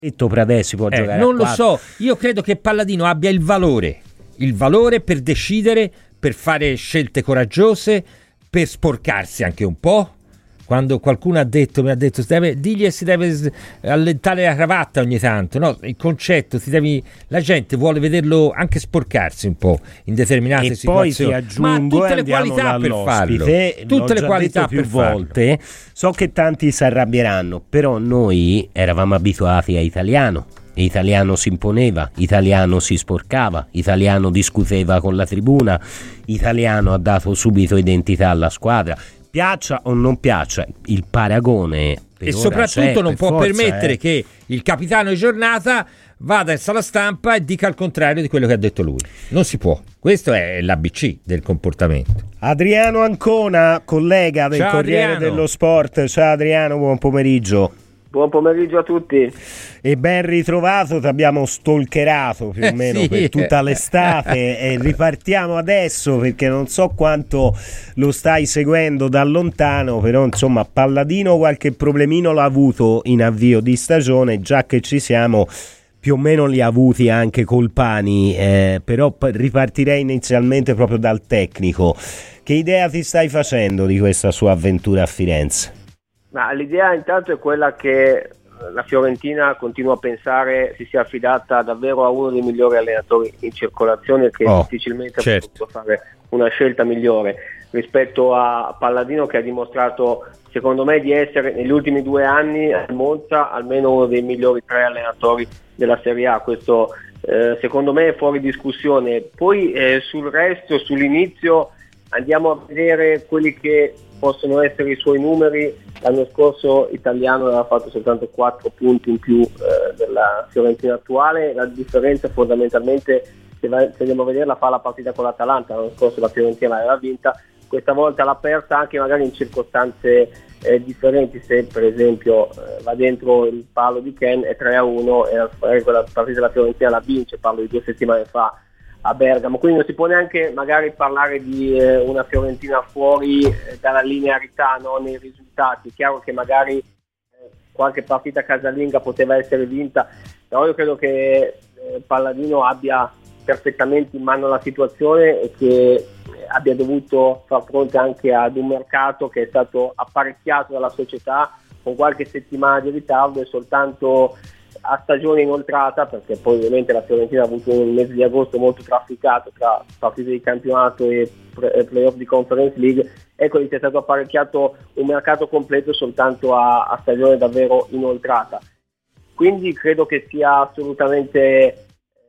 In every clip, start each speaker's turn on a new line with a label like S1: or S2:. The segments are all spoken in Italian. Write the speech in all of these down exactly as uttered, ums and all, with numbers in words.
S1: Pradè può
S2: eh,
S1: giocare
S2: non
S1: a
S2: lo
S1: quattro.
S2: so, io credo che Palladino abbia il valore il valore per decidere, per fare scelte coraggiose, per sporcarsi anche un po'. Quando qualcuno ha detto, mi ha detto, si deve, digli che si deve allentare la cravatta ogni tanto, no? Il concetto, si devi, la gente vuole vederlo anche sporcarsi un po' in determinate
S1: e
S2: situazioni.
S1: Poi ti aggiungo,
S2: ma ha tutte le qualità per farlo.
S1: Tutte le qualità più
S2: per
S1: volte. Farlo. So che tanti si arrabbieranno, però noi eravamo abituati a Italiano. Italiano si imponeva, Italiano si sporcava, Italiano discuteva con la tribuna, Italiano ha dato subito identità alla squadra. Piaccia o non piaccia, il paragone per
S2: e
S1: ora
S2: soprattutto
S1: c'è,
S2: non può
S1: forza,
S2: permettere
S1: eh.
S2: che il capitano di giornata vada in sala stampa e dica il contrario di quello che ha detto lui. Non si può. Questo è l'A B C del comportamento.
S1: Adriano Ancona, collega del
S2: Ciao,
S1: Corriere
S2: Adriano.
S1: dello Sport. Ciao Adriano, buon pomeriggio.
S3: Buon pomeriggio a tutti.
S1: E ben ritrovato, ti abbiamo stalkerato più o
S2: Eh,
S1: meno
S2: sì.
S1: per tutta l'estate e ripartiamo adesso perché non so quanto lo stai seguendo da lontano, però insomma Palladino qualche problemino l'ha avuto in avvio di stagione, già che ci siamo più o meno li ha avuti anche Colpani, eh, però p- ripartirei inizialmente proprio dal tecnico. Che idea ti stai facendo di questa sua avventura a Firenze?
S3: Ma l'idea intanto è quella che la Fiorentina continua a pensare si sia affidata davvero a uno dei migliori allenatori in circolazione, che
S2: oh,
S3: difficilmente
S2: certo.
S3: ha potuto fare una scelta migliore rispetto a Palladino, che ha dimostrato secondo me di essere negli ultimi due anni a Monza almeno uno dei migliori tre allenatori della Serie A. Questo eh, secondo me è fuori discussione. Poi eh, sul resto, sull'inizio, andiamo a vedere quelli che possono essere i suoi numeri. L'anno scorso Italiano aveva fatto soltanto quattro punti in più eh, della Fiorentina attuale. La differenza fondamentalmente, se, va, se andiamo a vederla, fa la partita con l'Atalanta. L'anno scorso la Fiorentina l'aveva vinta, questa volta l'ha persa anche magari in circostanze eh, differenti. Se per esempio eh, va dentro il palo di Ken è tre a uno e magari quella partita della Fiorentina la vince, parlo di due settimane fa a Bergamo, quindi non si può neanche magari parlare di eh, una Fiorentina fuori eh, dalla linearità, no, nei risultati. È chiaro che magari eh, qualche partita casalinga poteva essere vinta, però io credo che eh, Palladino abbia perfettamente in mano la situazione e che eh, abbia dovuto far fronte anche ad un mercato che è stato apparecchiato dalla società con qualche settimana di ritardo e soltanto a stagione inoltrata, perché poi ovviamente la Fiorentina ha avuto un mese di agosto molto trafficato tra partite di campionato e playoff di Conference League. Ecco, gli è stato apparecchiato un mercato completo soltanto a, a stagione davvero inoltrata, quindi credo che sia assolutamente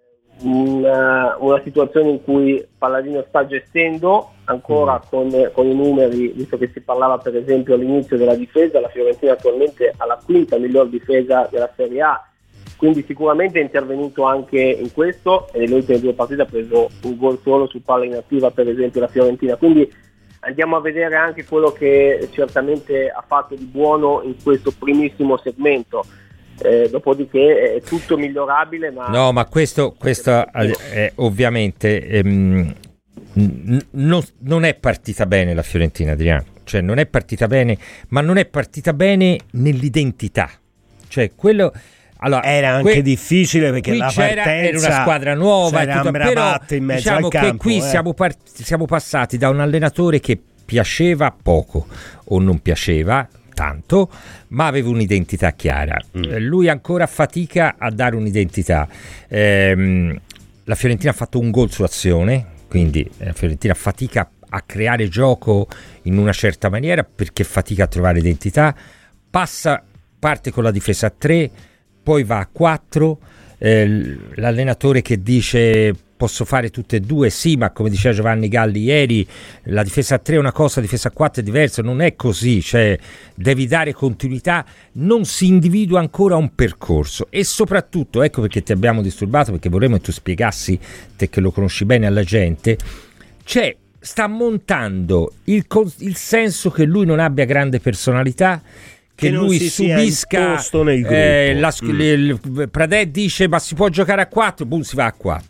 S3: una, una situazione in cui Palladino sta gestendo ancora mm. con, con i numeri, visto che si parlava per esempio all'inizio della difesa. La Fiorentina attualmente ha la quinta miglior difesa della Serie A, quindi sicuramente è intervenuto anche in questo, e nelle ultime due partite ha preso un gol solo su palla inattiva per esempio la Fiorentina, quindi andiamo a vedere anche quello che certamente ha fatto di buono in questo primissimo segmento. Eh, dopodiché è tutto migliorabile, ma
S2: no, ma questo, questo è, ovviamente ehm, n- non, non è partita bene la Fiorentina, Adriano, cioè non è partita bene, ma non è partita bene nell'identità, cioè quello. Allora,
S1: era anche
S2: que-
S1: difficile perché la
S2: c'era,
S1: partenza
S2: era una squadra nuova,
S1: c'era
S2: tutto, però
S1: in mezzo
S2: diciamo
S1: al
S2: che
S1: campo,
S2: qui
S1: eh.
S2: siamo, part- siamo passati da un allenatore che piaceva poco o non piaceva tanto, ma aveva un'identità chiara. Mm. Lui ancora fatica a dare un'identità. Ehm, la Fiorentina ha fatto un gol su azione, quindi la Fiorentina fatica a creare gioco in una certa maniera perché fatica a trovare identità. Passa, parte con la difesa a tre, poi va a quattro, eh, l'allenatore che dice posso fare tutte e due, sì, ma come diceva Giovanni Galli ieri, la difesa a tre è una cosa, la difesa a quattro è diversa, non è così, cioè devi dare continuità, non si individua ancora un percorso. E soprattutto, ecco perché ti abbiamo disturbato, perché vorremmo che tu spiegassi, te che lo conosci bene, alla gente, c'è, sta montando il, il senso che lui non abbia grande personalità, che, che lui subisca
S1: nel
S2: eh, la, mm. il, Pradè dice ma si può giocare a quattro, boom, si va a quattro.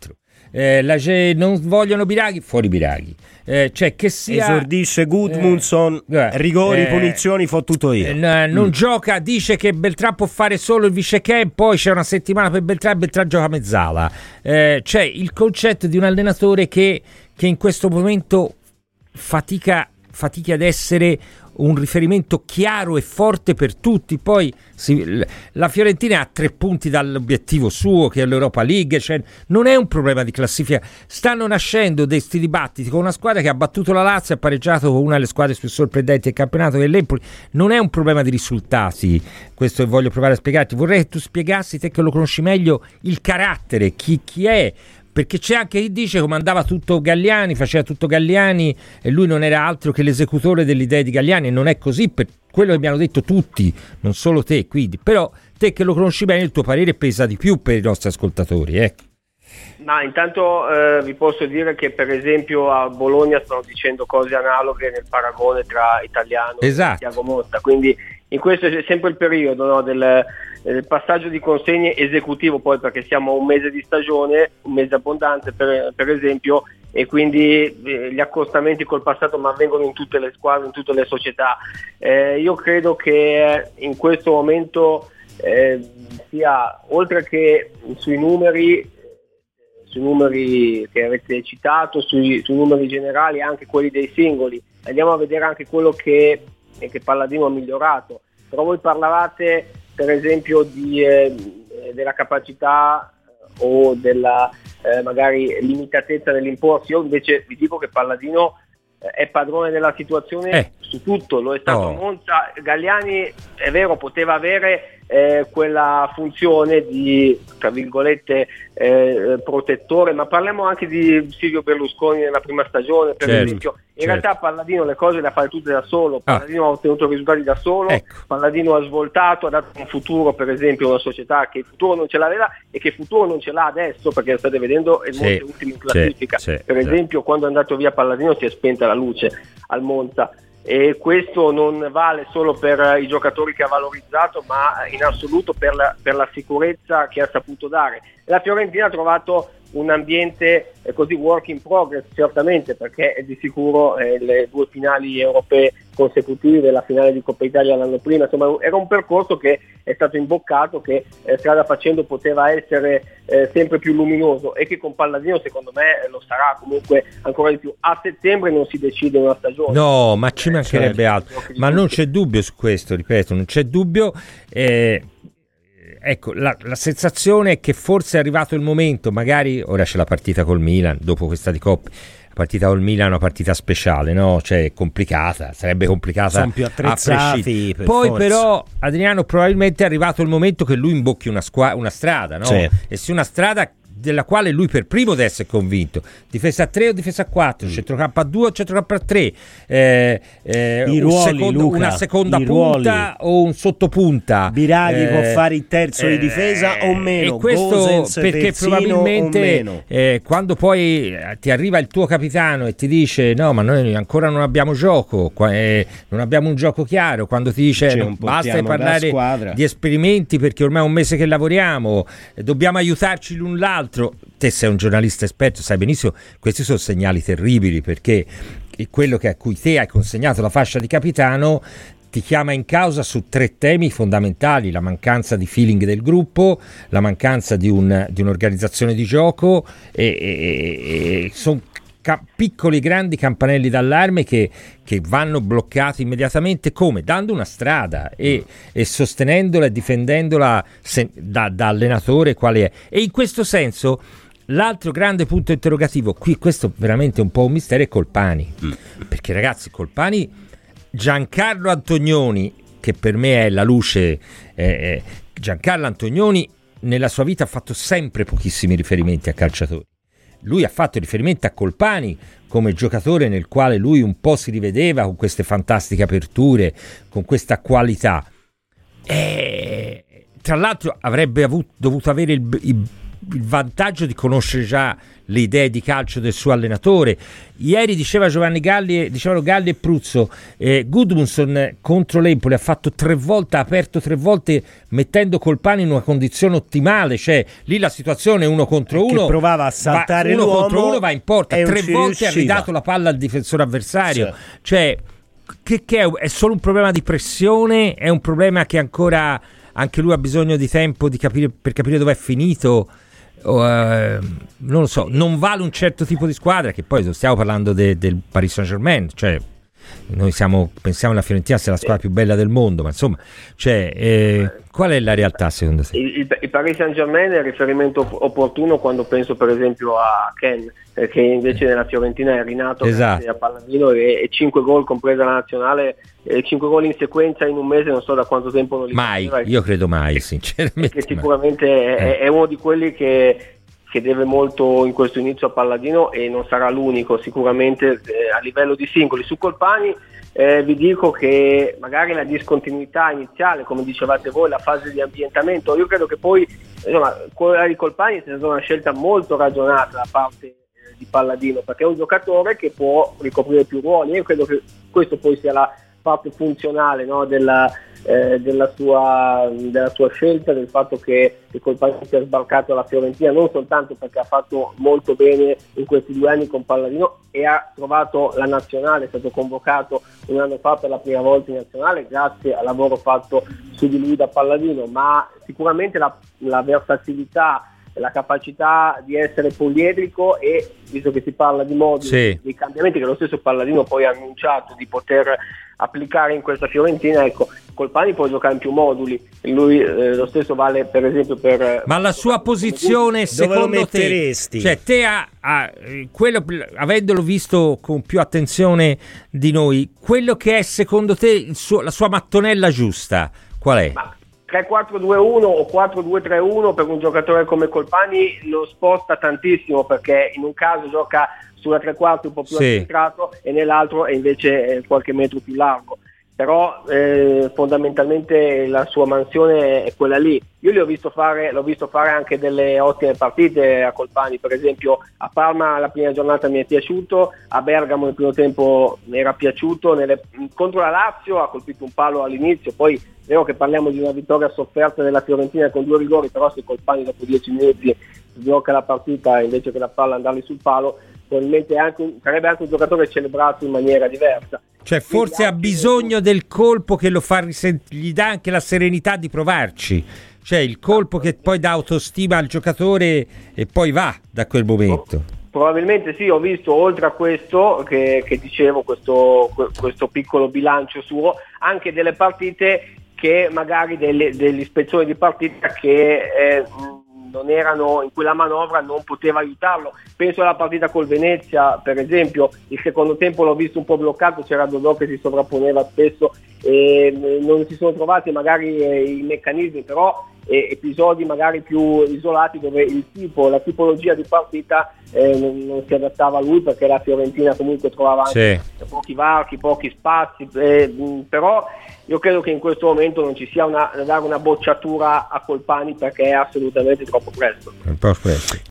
S2: eh, la, non vogliono Biraghi, fuori Biraghi. Eh, cioè che sia,
S1: esordisce Gudmundsson,
S2: eh,
S1: rigori,
S2: eh, punizioni,
S1: fottuto io.
S2: Eh, non mm. gioca, dice che Beltrán può fare solo il vice-camp, poi c'è una settimana per Beltrán, Beltrán gioca mezzala. Eh, c'è il concetto di un allenatore che, che in questo momento fatica, fatica ad essere un riferimento chiaro e forte per tutti. Poi si, la Fiorentina ha tre punti dall'obiettivo suo, che è l'Europa League, cioè non è un problema di classifica. Stanno nascendo questi dibattiti con una squadra che ha battuto la Lazio e ha pareggiato con una delle squadre più sorprendenti del campionato, che è l'Empoli. Non è un problema di risultati, questo voglio provare a spiegarti. Vorrei che tu spiegassi, te che lo conosci meglio, il carattere, chi, chi è. Perché c'è anche chi dice come andava tutto Galliani, faceva tutto Galliani e lui non era altro che l'esecutore delle idee di Galliani, e non è così, per quello che abbiamo detto tutti, non solo te, quindi. Però te che lo conosci bene, il tuo parere pesa di più per i nostri ascoltatori, ecco.
S3: Ma intanto eh, vi posso dire che per esempio a Bologna stanno dicendo cose analoghe nel paragone tra Italiano
S2: esatto.
S3: e Thiago Motta, quindi in questo è sempre il periodo, no, del, del passaggio di consegne esecutivo, poi perché siamo a un mese di stagione, un mese abbondante per, per esempio, e quindi eh, gli accostamenti col passato ma avvengono in tutte le squadre, in tutte le società. Eh, io credo che in questo momento eh, sia, oltre che sui numeri, sui numeri che avete citato, sui, sui numeri generali, anche quelli dei singoli, andiamo a vedere anche quello che, che Palladino ha migliorato. Però voi parlavate per esempio di, eh, della capacità eh, o della eh, magari limitatezza nell'imporsi. Io invece vi dico che Palladino eh, è padrone della situazione
S2: eh.
S3: su tutto, lo è stato
S2: oh.
S3: a Monza. Galliani, è vero, poteva avere Eh, quella funzione di, tra virgolette, eh, protettore, ma parliamo anche di Silvio Berlusconi nella prima stagione, per
S2: certo,
S3: esempio. In
S2: certo.
S3: realtà Palladino le cose le ha fatte tutte da solo, Palladino ah. ha ottenuto risultati da solo,
S2: ecco.
S3: Palladino ha svoltato, ha dato un futuro, per esempio, a una società che il futuro non ce l'aveva e che il futuro non ce l'ha adesso, perché state vedendo il
S2: sì,
S3: Monza ultimo in classifica.
S2: sì, sì,
S3: per esempio, sì. Quando è andato via Palladino si è spenta la luce al Monza. E questo non vale solo per i giocatori che ha valorizzato, ma in assoluto per la, per la sicurezza che ha saputo dare. La Fiorentina ha trovato un ambiente eh, così work in progress, certamente, perché è di sicuro eh, le due finali europee consecutive, la finale di Coppa Italia l'anno prima, insomma era un percorso che è stato imboccato, che eh, strada facendo poteva essere eh, sempre più luminoso, e che con Palladino secondo me lo sarà comunque ancora di più. A settembre non si decide una stagione,
S2: no, ma ci mancherebbe
S3: certo.
S2: altro, ma non c'è dubbio su questo, ripeto, non c'è dubbio. eh, Ecco, la, la sensazione è che forse è arrivato il momento, magari ora c'è la partita col Milan, dopo questa di Coppa, la partita col Milan è una partita speciale, no? Cioè complicata, sarebbe complicata.
S1: Sono più attrezzati.
S2: Per Poi forza. Però, Adriano, probabilmente è arrivato il momento che lui imbocchi una, squa- una strada, no? Sì. E sia una strada della quale lui per primo deve essere convinto. Difesa a tre o difesa a quattro, mm. centrocampo a due o centrocampo a tre, eh, eh,
S1: I
S2: un
S1: ruoli,
S2: secondo,
S1: Luca,
S2: una seconda
S1: i
S2: punta
S1: ruoli.
S2: O un sottopunta.
S1: Biraghi
S2: eh,
S1: può fare il terzo eh, di difesa o meno,
S2: e questo
S1: Gosens,
S2: perché
S1: terzino
S2: probabilmente eh, quando poi ti arriva il tuo capitano e ti dice no, ma noi ancora non abbiamo gioco, qua, eh, non abbiamo un gioco chiaro, quando ti dice no, basta parlare di esperimenti perché ormai è un mese che lavoriamo, eh, dobbiamo aiutarci l'un l'altro. Te sei un giornalista esperto, sai benissimo, questi sono segnali terribili, perché quello che a cui te hai consegnato la fascia di capitano ti chiama in causa su tre temi fondamentali: la mancanza di feeling del gruppo, la mancanza di, un, di un'organizzazione di gioco, e, e, e sono ca- piccoli grandi campanelli d'allarme che, che vanno bloccati immediatamente, come? Dando una strada e, e sostenendola e difendendola se, da, da allenatore quale è. E in questo senso l'altro grande punto interrogativo, qui questo veramente è un po' un mistero, è Colpani, mm. perché ragazzi Colpani, Giancarlo Antonioni, che per me è la luce, eh, Giancarlo Antonioni nella sua vita ha fatto sempre pochissimi riferimenti a calciatori. Lui ha fatto riferimento a Colpani come giocatore nel quale lui un po' si rivedeva, con queste fantastiche aperture, con questa qualità. E, tra l'altro avrebbe avuto, dovuto avere il, il il vantaggio di conoscere già le idee di calcio del suo allenatore. Ieri diceva Giovanni Galli, dicevano Galli e Pruzzo, eh, Gudmundsson contro l'Empoli ha fatto tre volte, ha aperto tre volte mettendo Colpani in una condizione ottimale, cioè lì la situazione uno contro uno,
S1: che provava a saltare
S2: va, uno
S1: l'uomo
S2: contro uno va in porta, tre volte ha ridato la palla al difensore avversario, sì. Cioè che, che è, è solo un problema di pressione, è un problema che ancora anche lui ha bisogno di tempo di capire, per capire dove è finito. Uh, non lo so, non vale un certo tipo di squadra, che poi stiamo parlando de, del Paris Saint-Germain, cioè noi siamo, pensiamo la Fiorentina sia la squadra più bella del mondo, ma insomma, cioè, eh, qual è la realtà secondo te?
S3: Il, il, il Paris Saint-Germain è il riferimento opportuno quando penso per esempio a Ken, che invece nella Fiorentina è rinato, esatto, a Palladino, e, e cinque gol compresa la nazionale, e cinque gol in sequenza in un mese, non so da quanto tempo non li
S2: mai,
S3: faceva,
S2: io credo mai, sinceramente,
S3: che sicuramente è, è uno di quelli che che deve molto in questo inizio a Palladino, e non sarà l'unico sicuramente eh, a livello di singoli. Su Colpani eh, vi dico che magari la discontinuità iniziale, come dicevate voi, la fase di ambientamento, io credo che poi insomma quella di Colpani sia stata una scelta molto ragionata da parte eh, di Palladino, perché è un giocatore che può ricoprire più ruoli, e io credo che questo poi sia la parte funzionale, no, della, eh, della, sua, della sua scelta, del fatto che il Colpani sia sbarcato alla Fiorentina, non soltanto perché ha fatto molto bene in questi due anni con Palladino e ha trovato la nazionale, è stato convocato un anno fa per la prima volta in nazionale grazie al lavoro fatto su di lui da Palladino, ma sicuramente la, la versatilità, la capacità di essere poliedrico, e visto che si parla di modi, sì, di cambiamenti che lo stesso Palladino poi ha annunciato di poter applicare in questa Fiorentina, ecco, Colpani può giocare in più moduli, lui eh, lo stesso vale per esempio per...
S2: Ma la sua posizione secondo te, cioè te ha, ha, quello, avendolo visto con più attenzione di noi, quello che è secondo te il suo, la sua mattonella giusta qual è?
S3: Ma tre quattro due uno o quattro due tre uno per un giocatore come Colpani lo sposta tantissimo, perché in un caso gioca sulla tre quarti un po' più arretrato, sì, e nell'altro è invece qualche metro più largo, però eh, fondamentalmente la sua mansione è quella lì. Io l'ho visto fare, l'ho visto fare anche delle ottime partite a Colpani, per esempio a Parma la prima giornata mi è piaciuto, a Bergamo nel primo tempo mi era piaciuto, nelle, contro la Lazio ha colpito un palo all'inizio, poi è vero che parliamo di una vittoria sofferta della Fiorentina con due rigori, però se Colpani dopo dieci minuti sblocca la partita invece che la palla andarli sul palo, probabilmente anche, sarebbe anche un giocatore celebrato in maniera diversa.
S2: Cioè forse ha bisogno del colpo che lo fa risentire, gli dà anche la serenità di provarci, cioè il colpo che poi dà autostima al giocatore e poi va da quel momento.
S3: Probabilmente sì, ho visto oltre a questo che, che dicevo, questo, questo piccolo bilancio suo, anche delle partite che magari delle, delle ispezioni di partita che eh, non erano, in cui la manovra non poteva aiutarlo. Penso alla partita col Venezia, per esempio, il secondo tempo l'ho visto un po' bloccato, c'era Dodò che si sovrapponeva spesso e non si sono trovati magari eh, i meccanismi, però eh, episodi magari più isolati dove il tipo, la tipologia di partita eh, non, non si adattava a lui, perché la Fiorentina comunque trovava anche sì. pochi varchi, pochi spazi, eh, mh, però io credo che in questo momento non ci sia una, da dare una bocciatura a Colpani, perché è assolutamente troppo presto.
S2: Un po' presto.